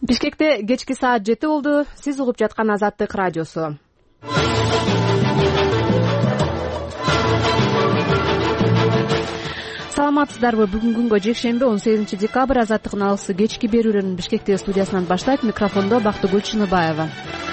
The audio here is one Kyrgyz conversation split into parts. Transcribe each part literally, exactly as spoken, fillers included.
Бишкекте кечки саат жети болду. Сиз угуп жаткан Азаттык радиосу. Саламатсыздарбы? Бүгүнкү күнгө жекшемби он сегизинчи декабрь Азаттыктын алгысы кечки берүүлөрүн Бишкектеги студиясынан баштайт. Микрофондо Бактыгүл Чыныбаева.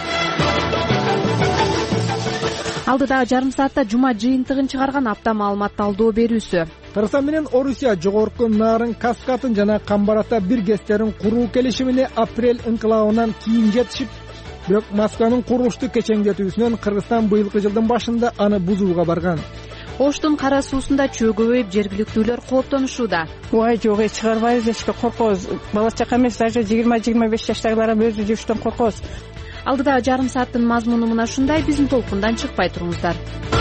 Алдыдагы жарым саатта жума жыйынтыгын чыгарган апта маалымат талдоо берүүсү. Кыргызстан менен Орусия жогорку Нарын, Каскатын жана Камбарата бир ГЭСтерин куруу келишимине апрель инкылабынан кийин жетишип, бирок Москванын курулуштук кечеңдетүүсүнөн Кыргызстан быйылкы жылдын башында аны бузууга барган. Оштун кара суусунда чөө көбөйүп, жергиликтүүлөр кооптонушууда. Ой, жок, чыгарбайбыз, эчке коркобуз. Бала чака эмес, даже жыйырма жыйырма беш жаштагылар өзү жүрүштөн коркобуз. Алдыдагы жарым сааттын мазмуну мына ушундай. Биздин толкундан чыкпай туруңуздар.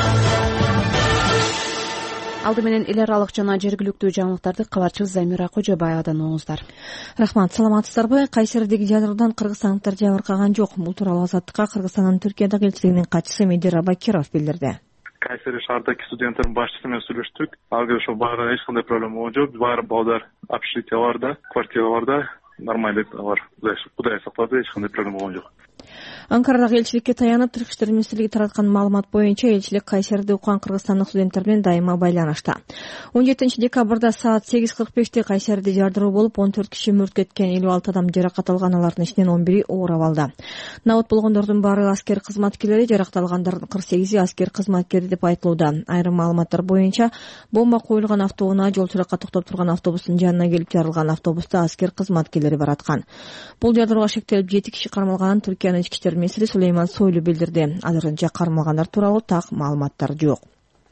Алды менен эл аралык жана жергиликтүү жаңылыктарды кабарчыбыз Замира Кожобаевадан угуңуздар. Рахмат, саламатсыздарбы? Кайсердеги жадырдан кыргызстандыктар жабыркаган жок. Бул тууралуу Азаттыкка Кыргызстандын Түркиядагы элчилигинин катчысы Медир Абакиров билдирди. Кайсери шаардагы студенттердин башчысы менен сүйлөштүк. Алга ошо баары эч кандай проблема жок. Баары балдар общежитие бар да, квартира бар да, нормальный бар. Кудай сактады, эч кандай проблема жок. Анкарадагы элчиликке таянып, Түрк иштер министрлиги тараткан маалымат боюнча элчилик Кайсерде уккан кыргызстандык студенттер менен дайыма байланышта. он жетинчи декабрда саат сегиз кырк беште Кайсерде жардыруу болуп, он төрт киши мөрт кеткен, элүү алты адам жаракат алган, алардын ичинен он бири оор абалда. Набыт болгондордун баары аскер кызматкерлери, жаракталгандардын кырк сегизи аскер кызматкери деп айтылууда. Айрым маалыматтар боюнча, бомба коюлган автоунаа жол чыракка токтоп турган автобустун жанына келип жарылган. Автобуста аскер кызматкерлери бараткан. Бул жардырууга шектелип жети киши кармалганын Түркиянын ички иштер министри Сулейман Сойлу билдирди. Азырынча кармалгандар тууралуу так маалыматтар жок.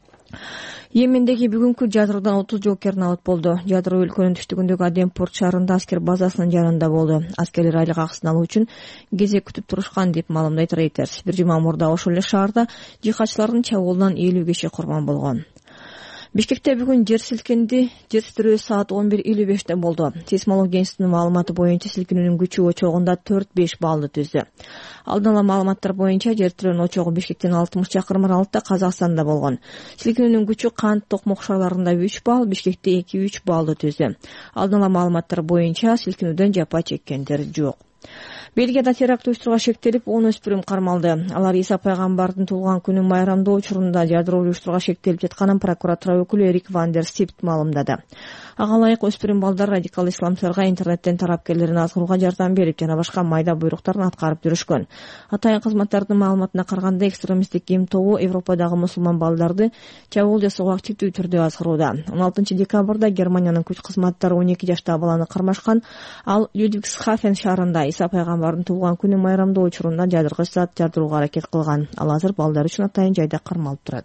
Йемендеги бүгүнкү жадыруудан отуз жоокер набыт болду. Жадыруу өлкөнүн түштүгүндөгү Адемпорт шаарында аскер базасынын жанында болду. Аскерлер айлык акысын алуу үчүн кезек күтүп турушкан деп маалымдайт Reuters. Бир жума мурда ошол эле шаарда жихадчылардын чабуулунан элүү киши курман болгон. Бишкекте бүгүн жер силкинди. Жер титирөө саат он бир элүү беште болду. Сейсмология институтунун маалыматы боюнча силкинүүнүн күчү очогунда төрт беш баллды түздү. Алдын ала маалыматтар боюнча жер титирөөнүн очогу Бишкектен алтымыш чакырым аралыкта Казакстанда болгон. Силкинүүнүн күчү Кант Токмок шаарларында үч балл, Бишкекте эки үч баллды түздү. Алдын ала маалыматтар боюнча силкинүүдөн жапа чеккендер жок. Бельгияда теракт уюштурууга шектелип, он өспүрүм кармалды. Алар Иса пайгамбардын туулган күнүн майрамдоо учурунда жардыруу уюштурууга шектелип жатканын прокуратура өкүлү Эрик Ван дер Сипт маалымдады. Ага ылайык өспүрүм балдар радикал исламчыларга интернеттен тарапкерлерин азгырууга жардам берип жана башка майда буйруктарын аткарып жүрүшкөн. Атайын кызматтардын маалыматына караганда, экстремисттик эм тобу Европадагы мусулман балдарды чабуул жасоого активдүү түрдө азгырууда. он алтынчы декабрда Германиянын күч кызматтары он эки жаштагы баланы кармашкан. Ал Людвигсхафен шаарында Иса пайгамбардын туулган күнүн майрамдоо учурунда жадыргыч зат жардырууга аракет кылган. Ал азыр балдар үчүн атайын жайда кармалып турат.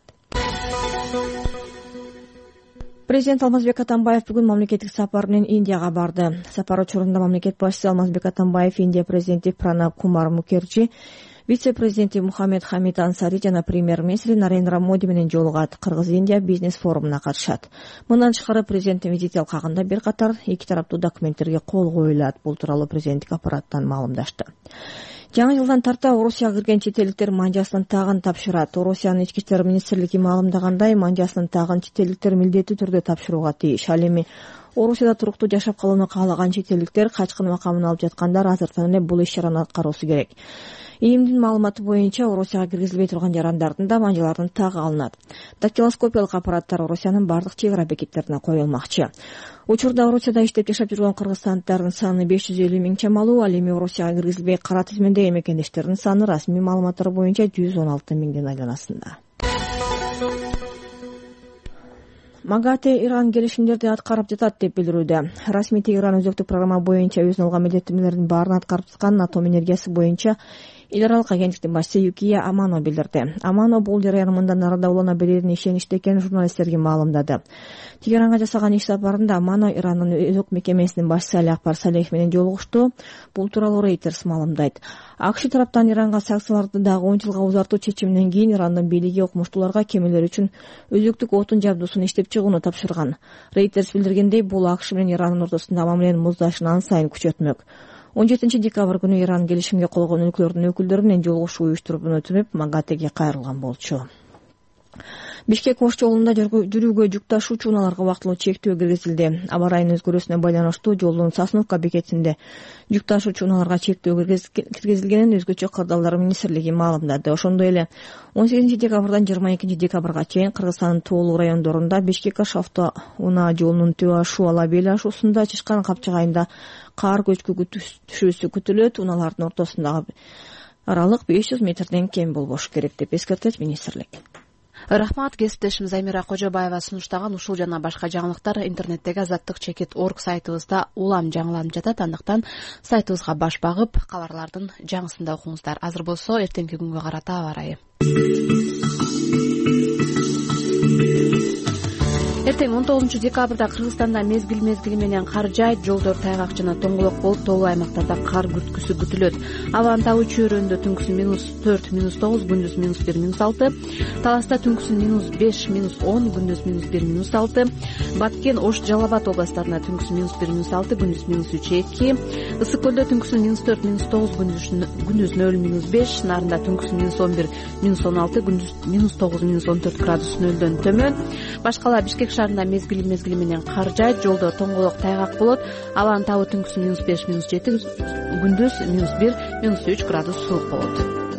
Президент Алмазбек Атамбаев бүгүн мамлекеттик сапар менен Индияга барды. Сапар учурунда мамлекет башчысы Алмазбек Атамбаев Индия президенти Пранаб Кумар Мукерджи, вице-президенти Мухаммед Хамид Ансари жана премьер-министри Нарендра Моди менен жолугат. Кыргыз-Индия бизнес форумуна катышат. Мындан тышкары президенттин визити алкагында бир катар эки тараптуу документтерге кол коюлат. Бул тууралуу президенттик аппараттан маалымдашты. Жаңы жылдан тарта Орусияга кирген чет элдиктер манжасын тагын тапшырат. Орусиянын ички иштер министрлиги маалымдагандай, манжасын тагын чет элдиктер милдеттүү түрдө тапшырууга тийиш. Ал эми Орусияда туруктуу жашап калууну каалаган чет элдиктер качкын макамын алып жаткандар азыртан эле бул иш-чараны аткаруусу керек. Ийимдин маалыматы боюнча Орусияга киргизилбей турган жарандардын да манжалардын тагы алынат. Дактилоскопиялык аппараттар Орусиянын бардык чек ара бекеттерине коюлмакчы. Учурда Орусияда иштеп жашап жүргөн кыргызстандыктардын саны беш жүз элүү миң чамалуу. Ал эми Орусияга киргизилбей кара тизмедеги мекендештердин саны расмий маалыматтар боюнча жүз он алты миңдин айланасында. МАГАТЭ Иран келишимдерди аткарып жатат деп билдирүүдө. Расмий Тегеран өзөктүк программа боюнча өзүнө алган милдеттенмелердин баарын аткарып жатканын атом энергиясы боюнча эл аралык агенттиктин башчысы Юкия Амано билдирди. Амано бул жарыяны мындан арада улана берерин ишеничте экенин журналисттерге маалымдады. Тегеранга жасаган иш сапарында Амано Ирандын өзөк мекемесинин башчысы Али Акбар Салеев менен жолугушту. Бул тууралуу Reuters маалымдайт. АКШ тараптан Иранга санкцияларды дагы он жылга узартуу чечиминен кийин Ирандын бийлиги окумуштууларга кемелер үчүн өзөктүк отун жабдуусун иштеп чыгууну тапшырган. Reuters билдиргендей, бул АКШ менен Ирандын ортосундагы мамиленин муздашын ан сайын күчөтмөк. он жетинчи декабрь күнү Иран келишимге кол койгон өлкөлөрдүн өкүлдөрү менен жолугушуу уюштуруп өтүнүп МАГАТЭге кайрылган болчу. Бишкек Ош жолунда жүрүүгө жүк ташуучу унааларга убактылуу чектөө киргизилди. Аба райынын өзгөрүүсүнө байланыштуу жолдун Сосновка бекетинде жүк ташуучу унааларга чектөө киргизилгенин өзгөчө кырдаалдар министрлиги маалымдады. Ошондой эле он сегизинчи декабрдан жыйырма экинчи декабрга чейин Кыргызстандын тоолуу райондорунда Бишкек-Ош авто унаа жолунун Түбө ашуу Алабел ашуусунда Чышкан капчыгайында кар көчкү түшүүсү күтүлөт. Унаалардын ортосундагы аралык беш жүз метрден кем болбошу керек деп эскертет министрлик. Рахмат. Кесиптешим Замира Кожобаева сунуштаган ушул жана башка жаңылыктар интернеттеги азаттык чекит точка орг сайтыбызда улам жаңыланып жатат. Андыктан сайтыбызга баш багып, кабарлардын жаңысын да окуңуздар. Азыр болсо эртеңки күнгө карата аба ырайы. Эртең он тогузунчу декабрда Кыргызстанда мезгил мезгили менен кар жаайт, жолдор тайгак жана тоңголок болуп, тоолуу аймактарда кар күрткүсү күтүлөт. Абанын табуу чөйрөндө түнкүсүн минус төрт, минус тогуз, күндүз минус бир, минус алты. Таласта түнкүсүн минус беш, минус он, күндүз минус бир, минус алты. Баткен, Ош, Жалал Абад областарында түнкүсүн минус бир, минус алты, күндүз минус үч, эки. Ысык көлдө түнкүсүн минус төрт, минус тогуз, күндүз нөл, минус беш. Нарында түнкүсүн минус он бир, минус он алты, күндүз минус тогуз, минус он төрт градус нөлдөн төмөн. Башкала Бишкек шаарында мезгили мезгили менен кар жаайт, жолдо тоңголок тайгак болот. Абанын табуу түнкүсүн минус беш, минус жети, күндүз минус бир, минус үч градус суук болот.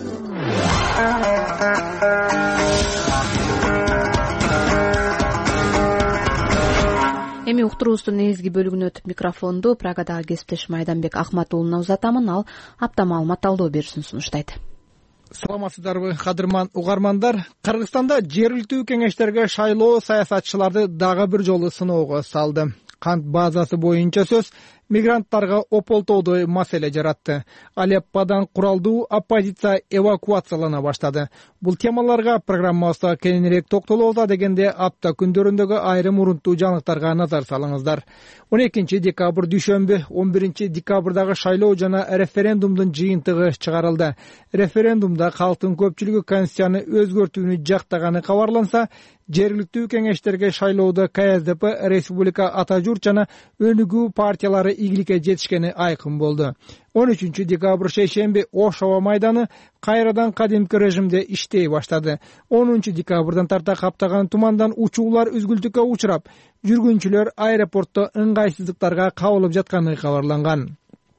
Эми уктуруубуздун негизги бөлүгүнө өтүп микрофонду Прагадагы кесиптешим Айданбек Акматуулуна узатамын. Ал апта маалымат талдоо берүүсүн сунуштайт. Саламатсыздарбы, кадырман угармандар. Кыргызстанда жергиликтүү кеңештерге шайлоо саясатчыларды дагы бир жолу сыноого салды. Кант базасы боюнча сөз мигранттарга ополтоодой маселе жаратты. Алеппадан куралдуу оппозиция эвакуациялана баштады. Бул темаларга программабызда кеңирээк токтолобуз дегенде апта күндөрүндөгү айрым урунттуу жаңылыктарга назар салыңыздар. он экинчи декабрь дүйшөмбү, он биринчи декабрдагы шайлоо жана референдумдун жыйынтыгы чыгарылды. Референдумда калктын көпчүлүгү конституцияны өзгөртүүнү жактаганы кабарланса, жергиликтүү кеңештерге шайлоодо ка эс дэ пэ, Республика Ата журт жана Өнүгүү партиялары ийгиликке жетишкени айкын болду. он үчүнчү декабрь шейшемби Ош аба майданы кайрадан кадимки режимде иштей баштады. онунчу декабрдан тарта каптаган тумандан учуулар үзгүлтүккө учурап, жүргүнчүлөр аэропортто ыңгайсыздыктарга кабылып жатканы кабарланган.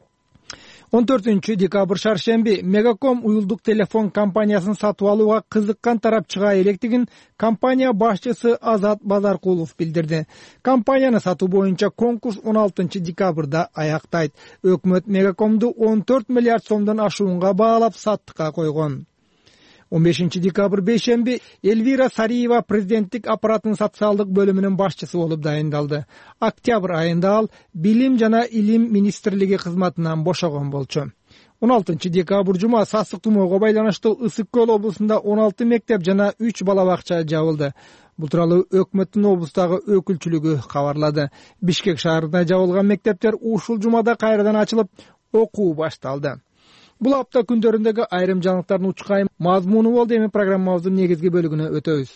он төртүнчү декабрь шаршемби Мегаком уюлдук телефон компаниясын сатып алууга кызыккан тарап чыга электигин компания башчысы Азат Базаркулов билдирди. Компанияны сатуу боюнча конкурс он алтынчы декабрда аяктайт. Өкмөт Мегакомду он төрт миллиард сомдон ашуунга баалап саттыкка койгон. он бешинчи декабрь бейшемби Эльвира Сариева президенттик аппараттын социалдык бөлүмүнүн башчысы болуп дайындалды. Октябрь айында ал Билим жана Илим министрлиги кызматынан бошогон болчу. он алтынчы декабрь жума сасык тумоого байланыштуу Ысык көл облусунда он алты мектеп жана үч бала бакча жабылды. Бул тууралуу өкмөттүн облустагы өкүлчүлүгү кабарлады. Бишкек шаарында жабылган мектептер ушул жумада кайрадан ачылып, окуу башталды. Бул апта күндөрүндөгү айрым жаңылыктардын учкайым мазмуну болду. Эми программабыздын негизги бөлүгүнө өтөбүз.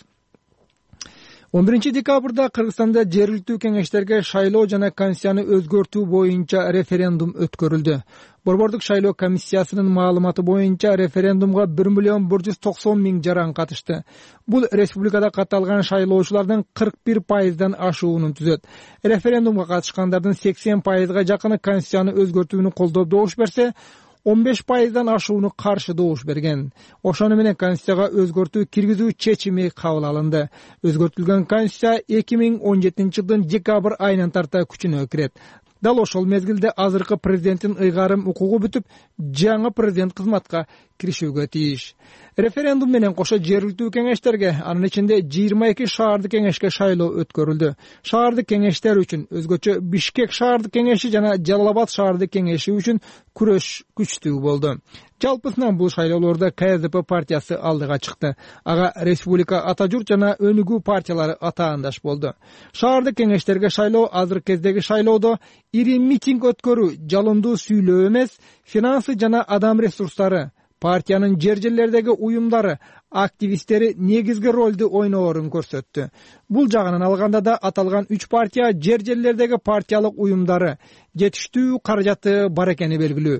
он биринчи декабрда Кыргызстанда жергиликтүү кеңештерге шайлоо жана конституцияны өзгөртүү боюнча референдум өткөрүлдү. Борбордук шайлоо комиссиясынын маалыматы боюнча референдумга бир миллион бир жүз токсон миң жаран катышты. Бул республикада катталган шайлоочулардын кырк бир пайыздан ашуунун түзөт. Референдумга катышкандардын сексен пайызга жакыны конституцияны өзгөртүүнү колдоп добуш берсе, он беш пайыздан ашууну каршы добуш берген. Ошону менен конституцияга өзгөртүү киргизүү чечими кабыл алынды. Өзгөртүлгөн конституция эки миң он жетинчи жылдын декабрь айынан тарта күчүнө кирет. Дал ошол мезгилде азыркы президенттин ыйгарым укугу бүтүп, жаңы президент кызматка киришүүгө тийиш. Референдум менен кошо жергиликтүү кеңештерге, анын ичинде жыйырма эки шаардык кеңешке шайлоо өткөрүлдү. Шаардык кеңештер үчүн өзгөчө Бишкек шаардык кеңеши жана Жалал Абад шаардык кеңеши үчүн күрөш күчтүү болду. Жалпысынан бул шайлоолордо ка эс дэ пэ партиясы алдыга чыкты. Ага Республика Ата журт жана Өнүгүү партиялары атаандаш болду. Шаардык кеңештерге шайлоо азыркы кездеги шайлоодо ири митинг өткөрүү, жалындуу сүйлөө эмес, финансы жана адам ресурстары, партиянын жер жерлердеги уюмдары, активисттери негизги ролду ойноорун көрсөттү. Бул жагынан алганда да аталган үч партия жер жерлердеги партиялык уюмдары жетиштүү каражаты бар экени белгилүү.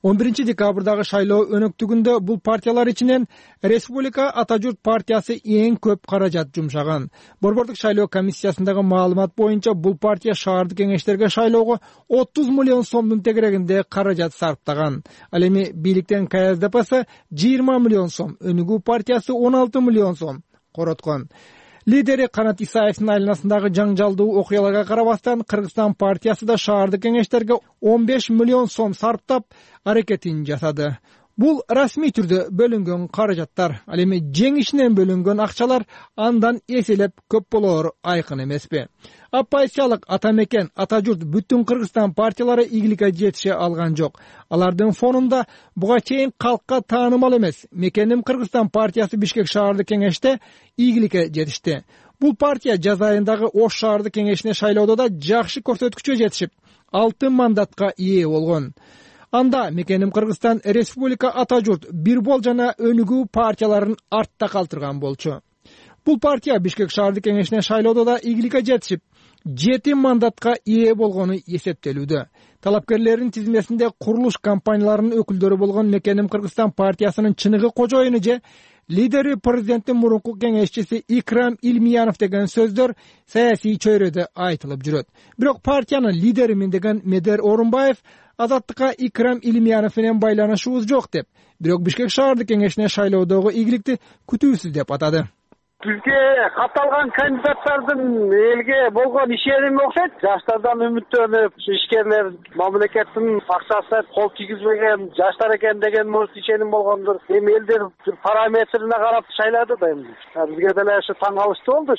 он биринчи декабрдагы шайлоо өнөктүгүндө бул партиялар ичинен Республика Ата журт партиясы эң көп каражат жумшаган. Борбордук шайлоо комиссиясындагы маалымат боюнча бул партия шаардык кеңештерге шайлоого отуз миллион сомдун тегерегинде каражат сарптаган. Ал эми бийликтен К С Д П'сы жыйырма миллион сом, Өнүгүү партиясы он алты миллион сом короткон. Лидери Канат Исаевдин айланасындагы жаңжалдуу окуяларга карабастан Кыргызстан партиясы да шаардык кеңештерге он беш миллион сом сарптап аракетин жасады. Бул расмий түрдө бөлүнгөн каражаттар. Ал эми жеңишинен бөлүнгөн акчалар андан эселеп көп болоор айкын эмеспи? Оппозициялык Ата мекен, Ата журт бүткүл Кыргызстан партиялары ийгиликке жетише алган жок. Алардын фонунда буга чейин калкка таанымал эмес Мекеним Кыргызстан партиясы Бишкек шаардык кеңеште ийгиликке жетишти. Бул партия жаз айындагы Ош шаардык кеңешине шайлоодо да жакшы көрсөткүчкө жетишип, алты мандатка ээ болгон. Анда Мекеним Кыргызстан, Республика Ата журт, Бирбол жана Өнүгүү партияларын артта калтырган болчу. Бул партия Бишкек шаардык кеңешине шайлоодо да ийгиликке жетишип, жети мандатка ээ болгону эсептелүүдө. Талапкерлердин тизмесинде курулуш компанияларынын өкүлдөрү болгон Мекеним Кыргызстан партиясынын чыныгы кожоюну же лидери президенттин мурунку кеңешчиси Икрам Илмиянов деген сөздөр саясий чөйрөдө айтылып жүрөт. Бирок партиянын лидеримин деген Медер Орунбаев Азаттыкка Икрам Илмиянов менен байланышыбыз жок деп, бирок Бишкек шаардык кеңешине шайлоодогу ийгиликти күтүүсүз деп атады. Бизге катталган кандидаттардын элге болгон ишеними окшойт. Жаштардан үмүттөнүп, ишкерлер мамлекеттин акчасы кол тийгизбеген жаштар экен деген может ишеним болгондур. Эми элдер параметрине карап шайлады да эми. Бизге деле ушу таң калыштуу болду.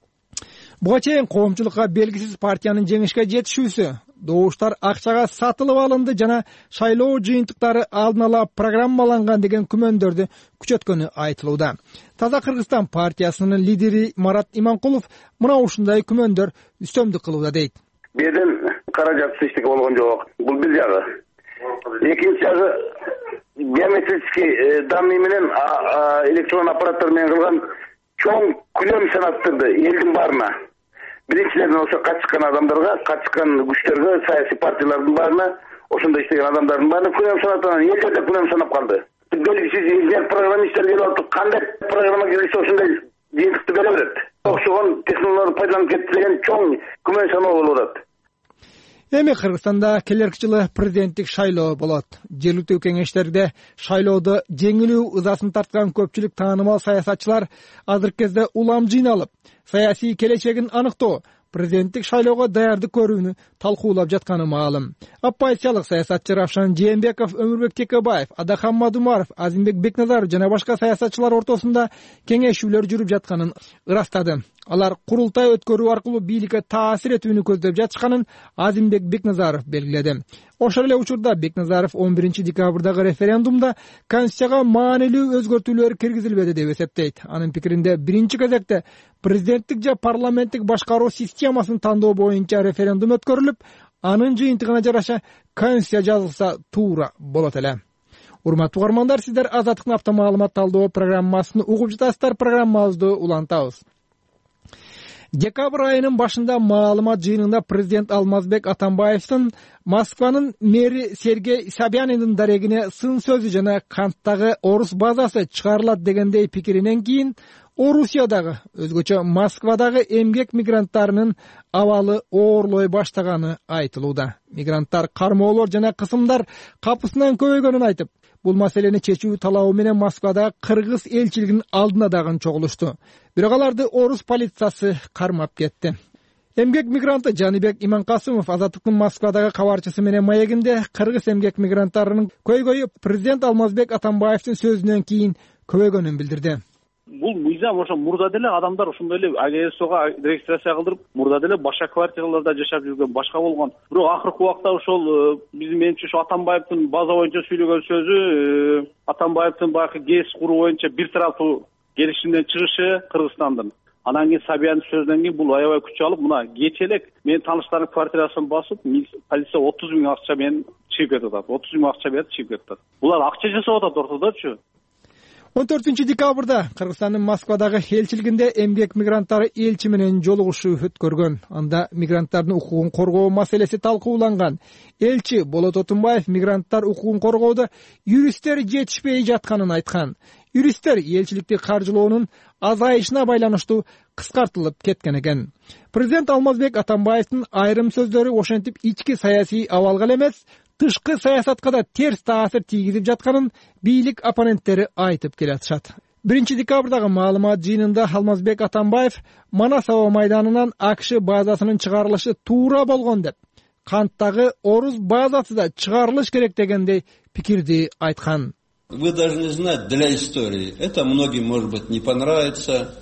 Буга чейин коомчулукка белгисиз партиянын жеңишке жетишүүсү, добуштар акчага сатылып алынды жана шайлоо жыйынтыктары алдын ала программаланган деген күмөндөрдү күчөткөнү айтылууда. Таза Кыргызстан партиясынын лидери Марат Иманкулов мына ушундай күмөндөр үстөмдүк кылууда дейт. Бирден каражатсыз эчтеке болгон жок. Бул бир жагы. Экинчи жагы биометрический данный менен электрон аппараттар менен кылган чоң күлөм санаттырды элдин баарына. Биринчиден ошо качкан адамдарга, качкан күчтөргө, саясий партиялардын баарына, ошондо иштеген адамдардын баарына күлөм санаттан элдер да күлөм санап калды. Белгисиз инженер программисттер келип алып, кандай программа келсе ошондой жыйынтыкты бере берет. Окшогон технологияларды пайдаланып кетти деген чоң күмөн саноо болуп атат. Эми Кыргызстанда келерки жылы президенттик шайлоо болот. Жергиликтүү кеңештерде шайлоодо жеңилүү ызасын тарткан көпчүлүк таанымал саясатчылар азыркы кезде улам жыйналып, саясий келечегин аныктоо, президенттик шайлоого даярдык көрүүнү талкуулап жатканы маалым. Оппозициялык саясатчы Равшан Жээнбеков, Өмүрбек Текебаев, Адахан Мадумаров, Азимбек Бекназаров жана башка саясатчылар ортосунда кеңешүүлөр жүрүп жатканын ырастады. Алар курултай өткөрүү аркылуу бийликке таасир этүүнү көздөп жатышканын Азимбек Бекназаров белгиледи. Ошол эле учурда Бекназаров он биринчи декабрдагы референдумда Конституцияга маанилүү өзгөртүүлөр киргизилбеди деп эсептейт. Анын пикиринде биринчи кезекте президенттик же парламенттик башкаруу системасын тандоо боюнча референдум өткөрүлүп, анын жыйынтыгына жараша Конституция жазылса туура болот эле. Урматтуу угармандар, сиздер Азаттыктын автомаалымат талдоо программасын угуп жатасыздар. Программабызды улантабыз. Декабрь айынын башында маалымат жыйынында президент Алмазбек Атамбаевдин Москванын мэри Сергей Собяниндин дарегине сын сөзү жана Канттагы орус базасы чыгарылат дегендей пикиринен кийин Орусиядагы, өзгөчө Москвадагы эмгек мигранттарынын абалы оорлой баштаганы айтылууда. Мигранттар кармоолор жана кысымдар капысынан көбөйгөнүн айтып, бул маселени чечүү талабы менен Москвада кыргыз элчилигинин алдына дагы чогулушту. Бирок аларды орус полициясы кармап кетти. Эмгек мигранты Жаныбек Иманкасымов Азаттыктын Москвадагы кабарчысы менен маегинде кыргыз эмгек мигранттарынын көйгөйү президент Алмазбек Атамбаевдин сөзүнөн кийин көбөйгөнүн билдирди. Бул мыйзам ошо мурда деле адамдар ошондой эле А Г С Ого регистрация кылдырып, мурда деле башка квартираларда жашап жүргөн, башка болгон. Бирок акыркы убакта ошол биздин менимче ошо Атамбаевдин база боюнча сүйлөгөн сөзү, Атамбаевдин баягы ГЭС куруу боюнча бир тараптуу келишимден чыгышы Кыргызстандын. Анан кийин Собянин сөзүнөн кийин бул аябай күч алып, мына кече элек менин тааныштардын квартирасын басып, полиция отуз миң акча менен чыгып кетип атат. отуз миң акча берип чыгып кетип атат. Булар акча жасап атат ортодочу. он төртүнчү декабрда Кыргызстандын Москвадагы элчилигинде эмгек мигранттары элчи менен жолугушуу өткөргөн. Анда мигранттардын укугун коргоо маселеси талкууланган. Элчи Болот Отунбаев мигранттар укугун коргоодо юристтер жетишпей жатканын айткан. Юристтер элчиликти каржылоонун азайышына байланыштуу кыскартылып кеткен экен. Президент Алмазбек Атамбаевдин айрым сөздөрү ошентип ички саясий абалга эле эмес, тышкы саясатка да терс таасир тийгизип жатканын бийлик оппоненттери айтып келатышат. биринчи декабрдагы маалымат жыйынында Алмазбек Атамбаев Манас аба майданынан АКШ базасынын чыгарылышы туура болгон деп, Канттагы Орус базасы да чыгарылыш керек дегендей пикирди айткан. Вы должны знать для истории. Это многим, может быть, не понравится.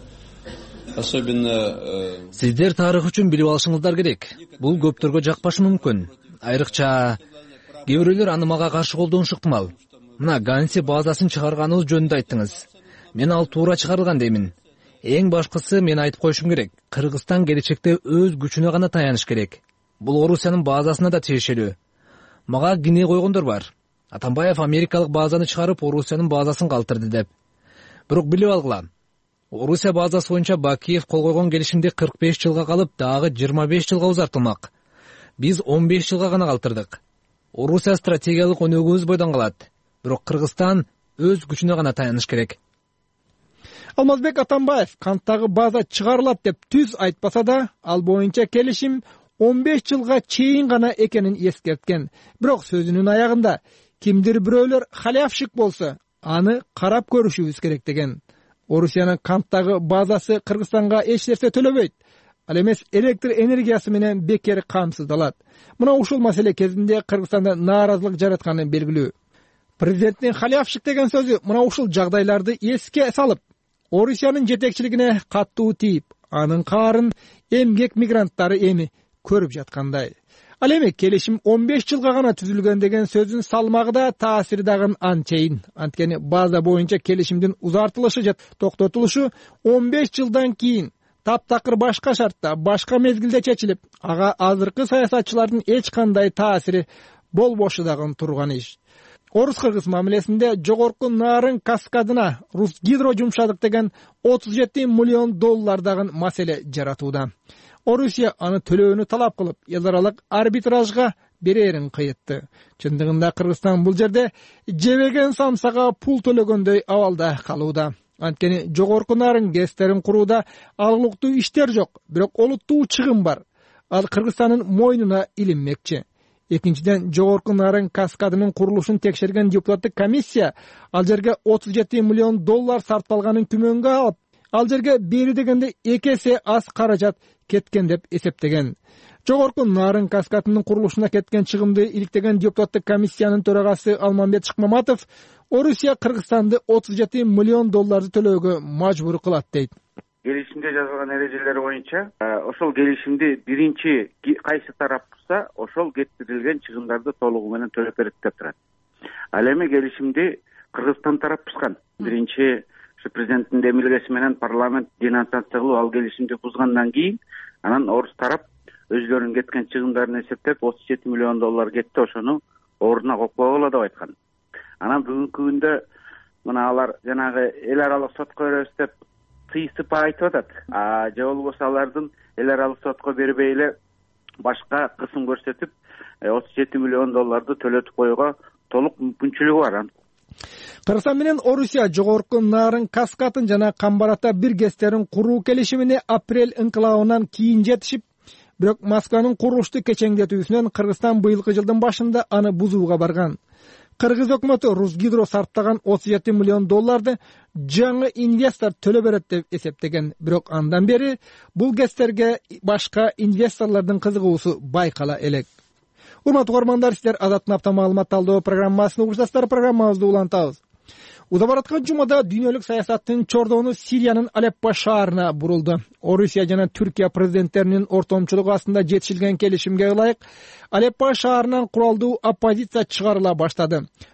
Особенно... Сиздер тарых үчүн билип алышыңыздар керек. Бул көптөргө жакпашы мүмкүн. Айрыкча кээ бирөөлөр аны мага каршы колдонушу ыктымал. Мына Ганси базасын чыгарганыбыз жөнүндө айттыңыз. Мен ал туура чыгарылган деймин. Эң башкысы мен айтып коюшум керек. Кыргызстан келечекте өз күчүнө гана таяныш керек. Бул Орусиянын базасына да тиешелүү. Мага кине койгондор бар. Атамбаев америкалык базаны чыгарып, Орусиянын базасын калтырды деп. Бирок билип алгыла. Орусия базасы боюнча Бакиев кол койгон келишимди кырк беш жылга калып, дагы жыйырма беш жылга узартылмак. Биз он беш жылга гана калтырдык. Орусия стратегиялык өнөгүбүз бойдон калат. Бирок Кыргызстан өз күчүнө гана таяныш керек. Алмазбек Атамбаев Канттагы база чыгарылат деп түз айтпаса да, ал боюнча келишим он беш жылга чейин гана экенин эскерткен. Бирок сөзүнүн аягында кимдир бирөөлөр халявшик болсо, аны карап көрүшүбүз керек деген. Орусиянын Канттагы базасы Кыргызстанга эч нерсе төлөбөйт. Ал эмес электр энергиясы менен бекер камсыздалат. Мына ушул маселе кезинде Кыргызстанда нааразылык жаратканы белгилүү. Президенттин халявшик деген сөзү мына ушул жагдайларды эске салып, Орусиянын жетекчилигине каттуу тийип, анын каарын эмгек мигранттары эми көрүп жаткандай. Ал эми келишим он беш жылга гана түзүлгөн деген сөзүн салмагы да таасири дагы анчейин. Анткени база боюнча келишимдин узартылышы же токтотулушу он беш жылдан кийин таптакыр башка шартта, башка мезгилде чечилип, ага азыркы саясатчылардын эч кандай таасири болбошу дагы турган иш. Орус-кыргыз мамилесинде жогорку нарын каскадына Русгидро жумшадык деген отуз жети миллион доллар дагы маселе жаратууда. Орусия аны төлөөнү талап кылып, эл аралык арбитражга берерин кыйытты. Чындыгында Кыргызстан бул жерде жебеген самсага пул төлөгөндөй абалда калууда. Анткени жогорку нарын гэстерин курууда алгылыктуу иштер жок, бирок олуттуу чыгым бар. Ал Кыргызстандын мойнуна илинмекчи. Экинчиден, жогорку нарын каскадынын курулушун текшерген депутаттык комиссия ал жерге отуз жети миллион доллар сарпталганын күмөнгө алып, ал жерге бери дегенде эки эсе аз каражат кеткен деп эсептеген. Жогорку нарын каскадынын курулушуна кеткен чыгымды иликтеген депутаттык комиссиянын төрагасы Алмамбет Шыкмаматов Орусия Кыргызстанды отуз жети миллион долларды төлөөгө мажбур кылат дейт. Келишимде жазылган эрежелер боюнча ошол келишимди биринчи кайсы тарап бузса, ошол кетирилген чыгымдарды толугу менен төлөп берет деп турат. Ал эми келишимди Кыргызстан тарап бузган. Биринчи ушу президенттин демилгеси менен парламент денонсация кылып ал келишимди бузгандан кийин, анан орус тарап өзлөрүнүн кеткен чыгымдарын эсептеп отуз жети миллион доллар кетти, ошону ордуна коюп койгула деп айткан. Анан бүгүнкү күндө мына алар жанагы эл аралык сотко беребиз деп тыйсып айтып атат. А же болбосо алардын эл аралык сотко бербей эле башка кысым көрсөтүп отуз жети миллион долларды төлөтүп коюуга толук мүмкүнчүлүгү бар. Кыргызстан менен Орусия жогорку нарын каскатын жана Камбарата бир гэстерин куруу келишимине апрель инкылабынан кийин жетишип, бирок Москванын курулушту кечеңдетүүсүнөн Кыргызстан быйылкы жылдын башында аны бузууга барган. Кыргыз өкмөтү Русгидро сарптаган отуз жети миллион долларды жаңы инвестор төлөп берет деп эсептеген. Бирок андан бери бул гэстерге башка инвесторлордун кызыгуусу байкала элек. Урматтуу угармандар, сиздер Азаттын апта маалымат талдоо программасынын угушташтары, программабызды улантабыз. Уда бараткан жумада дүйнөлүк саясаттын чордоону Сириянын Алеппо шаарына бурулду. Орусия жана Түркия президенттеринин ортомчулугу астында жетишилген келишимге ылайык Алеппо шаарынан куралдуу оппозиция чыгарыла баштады.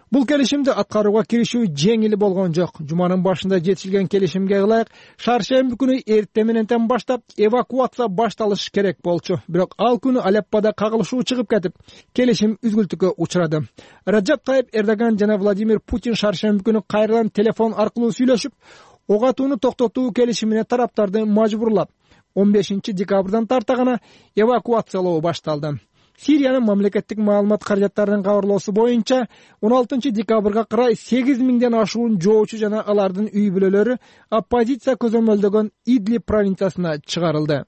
Бул келишимди аткарууга киришүү жеңил болгон жок. Жуманын башында жетишилген келишимге ылайык шаршемби күнү эртең менен баштап эвакуация башталыш керек болчу. Бирок ал күнү Алеппода кагылышуу чыгып кетип, келишим үзгүлтүккө учурады. Раджап Тайып Эрдоган жана Владимир Путин шаршемби күнү кайрадан телефон аркылуу сүйлөшүп, ок атууну токтотуу келишимине тараптарды мажбурлап, он бешинчи декабрдан тарта гана эвакуациялоо башталды. Сириянын мамлекеттик маалымат каражаттарынын кабарлоосу боюнча он алтынчы декабрга карай сегиз миңден ашуун жоочу жана алардын үй бүлөлөрү оппозиция көзөмөлдөгөн Идлиб провинциясына чыгарылды.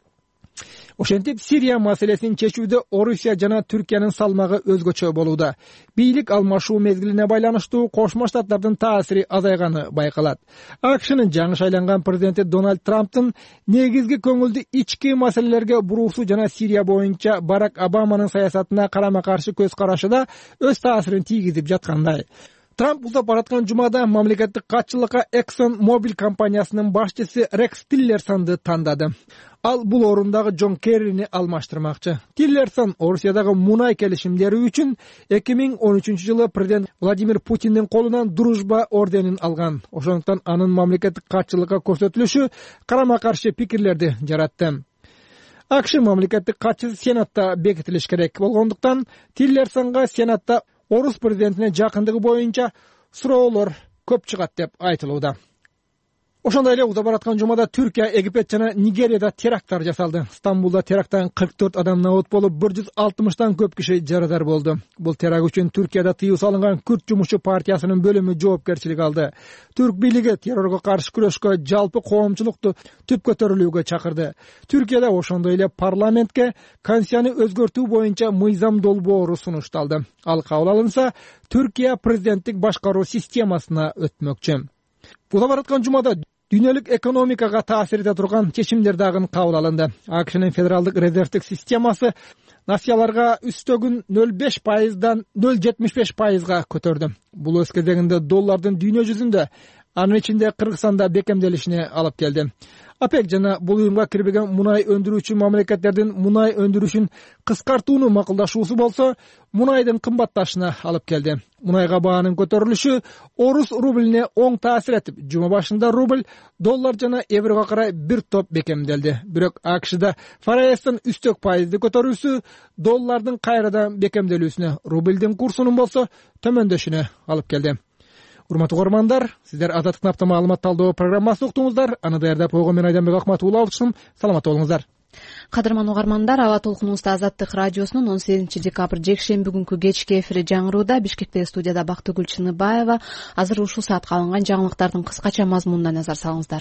Ошентип Сирия маселесин чечүүдө Орусия жана Түркиянын салмагы өзгөчө болууда. Бийлик алмашуу мезгилине байланыштуу Кошмо Штаттардын таасири азайганы байкалат. АКШнын жаңы шайланган президенти Дональд Трамптын негизги көңүлдү ички маселелерге буруусу жана Сирия боюнча Барак Обаманын саясатына карама-каршы көз карашы да өз таасирин тийгизип жаткандай. Трамп узап бараткан жумада мамлекеттик катчылыкка Exxon Mobil компаниясынын башчысы Рекс Тиллерсонду тандады. Ал бул орундагы Джон Керрини алмаштырмакчы. Тиллерсон Орусиядагы мунай келишимдери үчүн эки миң он үчүнчү жылы президент Владимир Путиндин колунан дружба орденин алган. Ошондуктан анын мамлекеттик катчылыкка көрсөтүлүшү карама-каршы пикирлерди жаратты. АКШ мамлекеттик катчысы Сенатта бекитилиш керек болгондуктан Тиллерсонго Сенатта Орус президентине жакындыгы боюнча суроолор көп чыгат деп айтылууда. Ошондой эле узап бараткан жумада Түркия, Египет жана Нигерияда теракттар жасалды. Стамбулда теракттан кырк төрт адам набут болуп, бир жүз алтымыштан көп киши жарадар болду. Бул теракт үчүн Түркияда тыюу салынган Күрд жумушчу партиясынын бөлүмү жоопкерчилик алды. Түрк бийлиги террорго каршы күрөшкө жалпы коомчулукту түп көтөрүлүүгө чакырды. Түркияда ошондой эле парламентке конституцияны өзгөртүү боюнча мыйзам долбоору сунушталды. Ал кабыл алынса, Түркия президенттик башкаруу системасына өтмөкчү. Узап бараткан жумада дүйнөлүк экономикага таасир эте турган чечимдер дагы кабыл алынды. АКШнын федералдык резервдик системасы нацияларга үстөгүн нөл беш пайыздан нөл жетимиш беш пайызга көтөрдү. Бул өз кезегинде доллардын дүйнө жүзүндө, анын ичинде Кыргызстанда бекемделишине алып келди. ОПЕК жана бул уюмга кирбеген мунай өндүрүүчү мамлекеттердин мунай өндүрүшүн кыскартууну макулдашуусу болсо, мунайдын кымбатташына алып келди. Мунайга баанын көтөрүлүшү орус рублине оң таасир этип, жума башында рубль, доллар жана еврого карай бир топ бекемделди. Бирок АКШда ФРСтин үстөк пайызды көтөрүүсү доллардын кайрадан бекемделүүсүнө, рубльдин курсунун болсо төмөндөшүнө алып келди. Урматтуу көрөрмандар, сиздер Азаттык Напта маалымат талдоо программасын уктуңуздар. Аны даярдап койгон мен Айданбек Акматулла алчысым. Саламатта болуңуздар. Кадырман угармандар, аба толкунубузда Азаттык радиосунун он сегизинчи декабрь жекшемби күнкү кечки эфири жаңырууда. Бишкектеги студияда Бактыгүл Чыныбаева. Азыр ушул саатка алынган жаңылыктардын кыскача мазмунуна назар салыңыздар.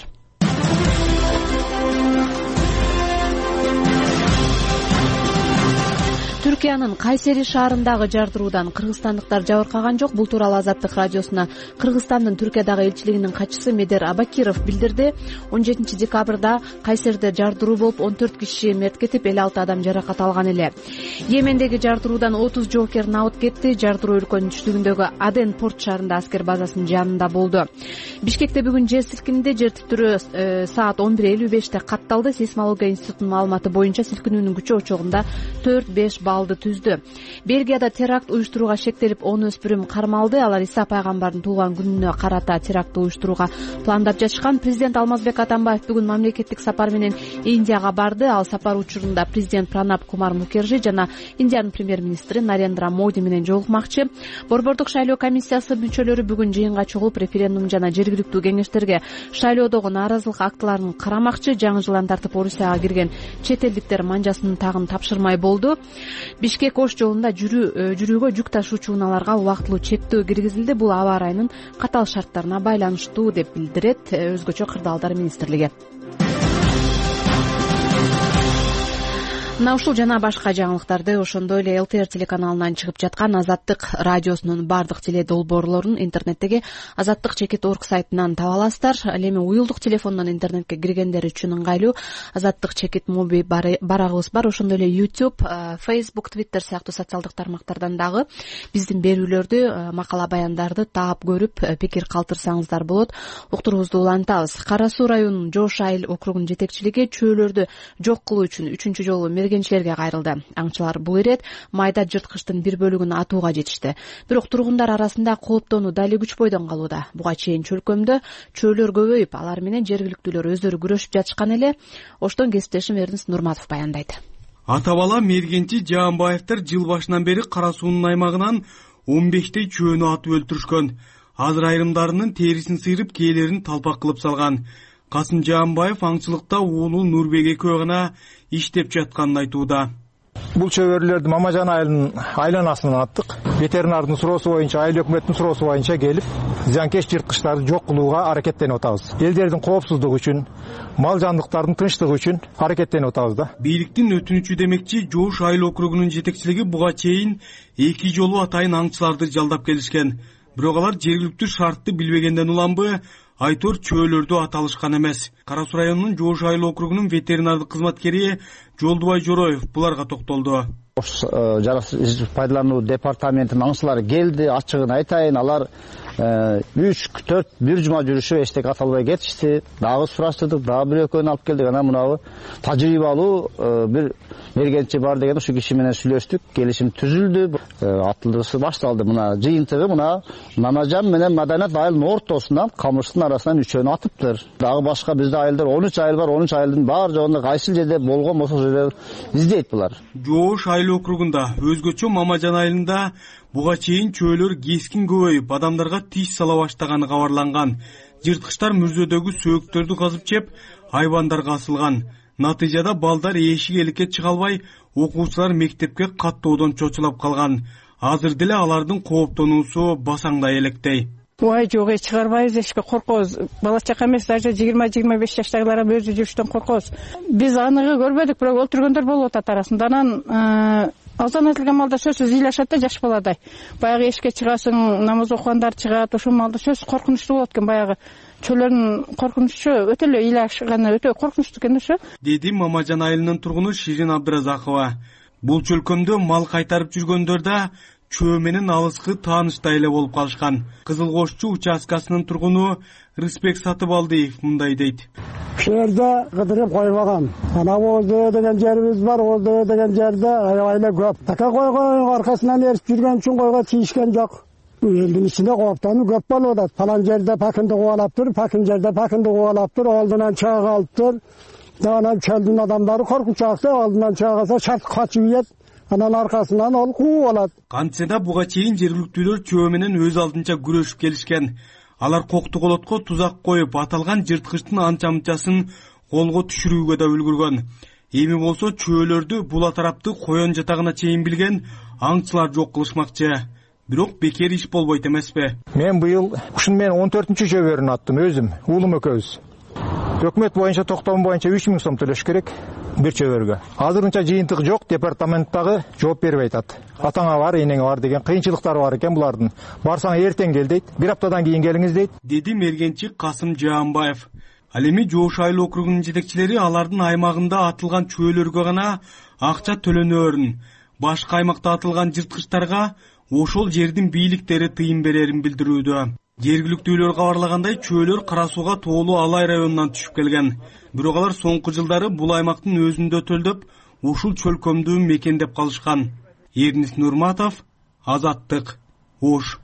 Түркиянын Кайсери шаарындагы жардыруудан кыргызстандыктар жабыркаган жок. Бул тууралуу Азаттык радиосуна Кыргызстандын Түркиядагы элчилигинин катчысы Медер Абакиров билдирди. он жетинчи декабрда Кайсерде жардыруу болуп, он төрт киши мерт кетип, элүү алты адам жаракат алган эле. Йемендеги жардыруудан отуз жоокер набыт кетти. Жардыруу өлкөнүн түштүгүндөгү Аден порт шаарында аскер базасынын жанында болду. Бишкекте бүгүн жер силкинди. Жер титирөө саат он бир элүү беште катталды. Сейсмология институтунун маалыматы боюнча силкинүүнүн күчү очогунда төрт беш баллды түздү. Бельгияда теракт уюштурууга шектелип, он өспүрүм кармалды. Алар Иса пайгамбардын туулган күнүнө карата терактты уюштурууга пландап жатышкан. Президент Алмазбек Атамбаев бүгүн мамлекеттик сапар менен Индияга барды. Ал сапар учурунда президент Пранаб Кумар Мукержи жана Индиянын премьер-министри Нарендра Моди менен жолукмакчы. Борбордук шайлоо комиссиясы мүчөлөрү бүгүн жыйынга чогулуп, референдум жана жергиликтүү кеңештерге шайлоодогу нааразылык актыларын карамакчы. Жаңы жылдан тартып Орусияга кирген чет элдиктер манжасын тагын тапшырмай болду. Бишкек Ош жолунда жүрүүгө жүк ташуучу унааларга убактылуу чектөө киргизилди. Бул аба ырайынын катаал шарттарына байланыштуу деп билдирет өзгөчө кырдаалдар министрлиги. Мына ушул жана башка жаңылыктарды ошондой эле эл тэ эр телеканалынан чыгып жаткан Азаттык радиосунун бардык теле долбоорлорун интернеттеги азаттык чекит орг сайтынан таба аласыздар. Ал эми уюлдук телефондон интернетке киргендер үчүн ыңгайлуу азаттык чекит моби барагыбыз бар. Ошондой эле YouTube, Facebook, Twitter сыяктуу социалдык тармактардан дагы биздин берүүлөрдү, макала баяндарды таап көрүп, пикир калтырсаңыздар болот. Уктуруубузду улантабыз. Кара Суу районунун Жош Айыл округунун жетекчилиги чөөлөрдү жок кылуу үчүн үчүнчү жолу мергенчилерге кайрылды. Аңчылар бул ирет майда жырткычтын бир бөлүгүн атууга жетишти. Бирок тургундар арасында кооптонуу дали күч бойдон калууда. Буга чейин чөлкөмдө чөөлөр көбөйүп, алар менен жергиликтүүлөр өздөрү күрөшүп жатышкан эле. Оштон кесиптешим Эрнст Нурматов баяндайт. Ата бала мергенчи Жаанбаевдер жыл башынан бери Кара суунун аймагынан он бештей чөөнү атып өлтүрүшкөн. Азыр айрымдарынын терисин сыйрып, кээлерин талпак кылып салган. Касым Жаанбаев аңчылыкта уулу Нурбек экөө гана иштеп жатканын айтууда. Бул чөбөрлөрдү Мамажан айылынын айланасынан аттык. Ветеринардын суроосу боюнча, айыл өкмөттүн суроосу боюнча келип, зыянкеш жырткычтарды жок кылууга аракеттенип атабыз. Элдердин коопсуздугу үчүн, мал жандыктардын тынчтыгы үчүн аракеттенип атабыз да. Бийликтин өтүнүчү демекчи Жоош айыл округунун жетекчилиги буга чейин эки жолу атайын аңчыларды жалдап келишкен. Бирок алар жергиликтүү шартты билбегенден уламбы, айтор чөөлөрдү аталышкан эмес. Кара Суу районунун Жоош айыл округунун ветеринардык кызматкери Жолдубай Жороев буларга токтолду. Жаратылыш пайдалануу департаментинин аңчылары келди, ачыгын айтайын, алар үч төрт бир жума жүрүшүп эчтек аталбай кетишти. Дагы сураштырдык, дагы бир экөөнү алып келдик. Анан мынабы тажрыйбалуу бир мергенчи бар деген ушу киши менен сүйлөштүк, келишим түзүлдү, атылышы башталды. Мына жыйынтыгы мына Мамажан менен Маданат айылынын ортосунан камыштын арасынан үчөөнү атыптыр. Дагы башка бизде айылдар он үч айыл бар, он үч айылдын баары жогунда кайсы жерде болгон болсо жерде издейт булар. Жоош айыл округунда өзгөчө Мамажан айылында буга чейин чөөлөр кескин көбөйүп, адамдарга тиш сала баштаганы кабарланган. Жырткычтар мүрзөдөгү сөөктөрдү казып жеп, айбандарга асылган. Натыйжада балдар эшик эликке чыга албай, окуучулар мектепке каттоодон чочулап калган. Азыр деле алардын кооптонуусу басаңдай электей. Ой, жок, чыгарбайбыз, эшикке коркобуз. Бала чака эмес, даже жыйырма жыйырма беш жаштагылар өзү жүрүштөн коркобуз. Биз аныгы көрбөдүк, бирок өлтүргөндөр болуп атат арасында. Анан азан айтылган малда сөзсүз ыйлашат да жаш баладай. Баягы эшикке чыгасың, намаз окугандар чыгат, ошол малда сөз коркунучтуу болот экен. Баягы чөөлөрдүн коркунучу өтө эле ыйлашканы өтө коркунучтуу экен ошо. Деди Мамажан айылынын тургуну Ширин Абдыразакова. Бул чөлкөмдө мал кайтарып жүргөндөр да чөө менен алыскы тааныштай эле болуп калышкан. Кызыл Кошчу участкасынын тургуну Рыспек Сатыбалдиев мындай дейт. Ушул жерде кыдырып койбаган. Ана Оздөө деген жерибиз бар, Оздөө деген жерде аябай эле көп. Така койгон аркасынан эрип жүргөн үчүн койго тийишкен жок. Элдин ичинде кооптонуу көп болуп атат. Палан жерде пакынды кубалаптыр, пакын жерде пакынды кубалаптыр, алдынан чыга калыптыр. Анан чөлдүн адамдары коркунчакты, алдынан чыга калса шарт качып ийет. Анан аркасынан ол куу болот. Кантсе да буга чейин жергиликтүүлөр чөө менен өз алдынча күрөшүп келишкен. Алар кокту колотко тузак коюп, аталган жырткычтын анча-мынчасын колго түшүрүүгө да үлгүргөн. Эми болсо чөөлөрдү була тарапты коен жатагына чейин билген аңчылар жок кылышмакчы. Бирок бекер иш болбойт эмеспи? Мен быйыл ушун менен он төртүнчү чөбөрүн аттым өзүм, уулум экөөбүз. Өкмөт боюнча токтом боюнча үч миң сом төлөш керек бир чөбөргө. Азырынча жыйынтык жок, департаменттагы жооп бербей атат. Атаңа бар, энеңе бар деген кыйынчылыктары бар экен булардын. Барсаң эртең кел дейт, бир аптадан кийин келиңиз дейт. Деди мергенчи Касым Жаанбаев. Ал эми Жоош айыл округунун жетекчилери алардын аймагында атылган чөөлөргө гана акча төлөнөөрүн, башка аймакта атылган жырткычтарга ошол жердин бийликтери тыйын берерин билдирүүдө. Жергиликтүүлөр кабарлагандай, чөөлөр Кара Сууга тоолуу Алай районунан түшүп келген. Бирок алар соңку жылдары бул аймактын өзүндө төлдөп, ушул чөлкөмдү мекендеп калышкан. Эрнис Нурматов, Азаттык, Ош.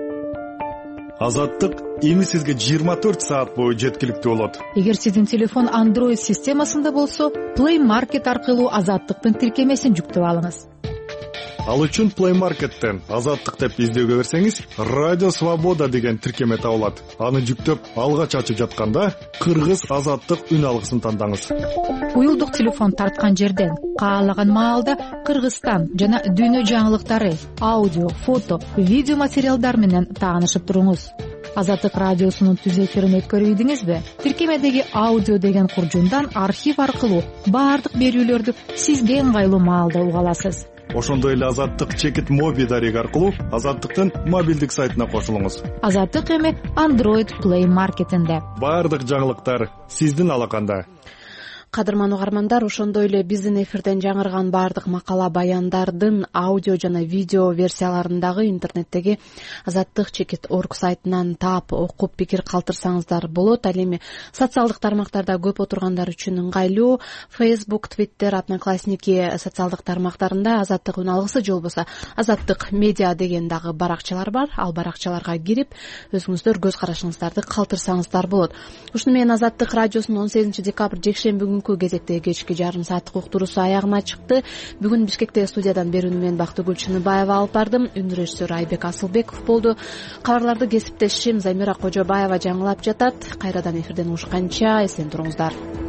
Азаттык эми сизге жыйырма төрт саат бою жеткиликтүү болот. Эгер сиздин телефон Android системасында болсо, Play Market аркылуу Азаттыктын тиркемесин жүктөп алыңыз. Ал үчүн Play Market'тен Азаттык деп издөөгө берсеңиз, Радио Свобода деген тиркеме табылат. Аны жүктөп, алгач ачып жатканда Кыргыз Азаттык үн алгысын тандаңыз. Уюлдук телефон тарткан жерден каалаган маалда Кыргызстан жана дүйнө жаңылыктары, аудио, фото, видео материалдар менен таанышып туруңуз. Азаттык радиосунун түз эфирин өткөрүйдүңүзбү? Тиркемедеги аудио деген куржундан архив аркылуу баардык берүүлөрдү сизге ыңгайлуу маалда уга аласыз. Ошондой эле Азаттык чекит моби дареги аркылуу Азаттыктын мобилдик сайтына кошулуңуз. Азаттык эми Android Play Market'инде. Баардык жаңылыктар сиздин алаканда. Кадырман угармандар, ошондой эле биздин эфирден жаңырган баардык макала баяндардын аудио жана видео версияларын дагы интернеттеги азаттык чекит орг сайтынан таап окуп пикир калтырсаңыздар болот. Ал эми социалдык тармактарда көп отургандар үчүн ыңгайлуу Facebook, Twitter, Одноклассники социалдык тармактарында азаттык үн алгысы же болбосо азаттык медиа деген дагы баракчалар бар. Ал баракчаларга кирип өзүңүздөр көз карашыңыздарды калтырсаңыздар болот. Ушуну менен Азаттык радиосунун он сегизинчи декабрь жекшемби күнкү кезектеги кечки жарым сааттык уктуруусу аягына чыкты. Бүгүн Бишкектеги студиядан берүүнү мен Бактыгүл Чыныбаева алып бардым. Үн режиссеру Айбек Асылбеков болду. Кабарларды кесиптешим Замира Кожобаева жаңылап жатат. Кайрадан эфирден угушканча эсен туруңуздар.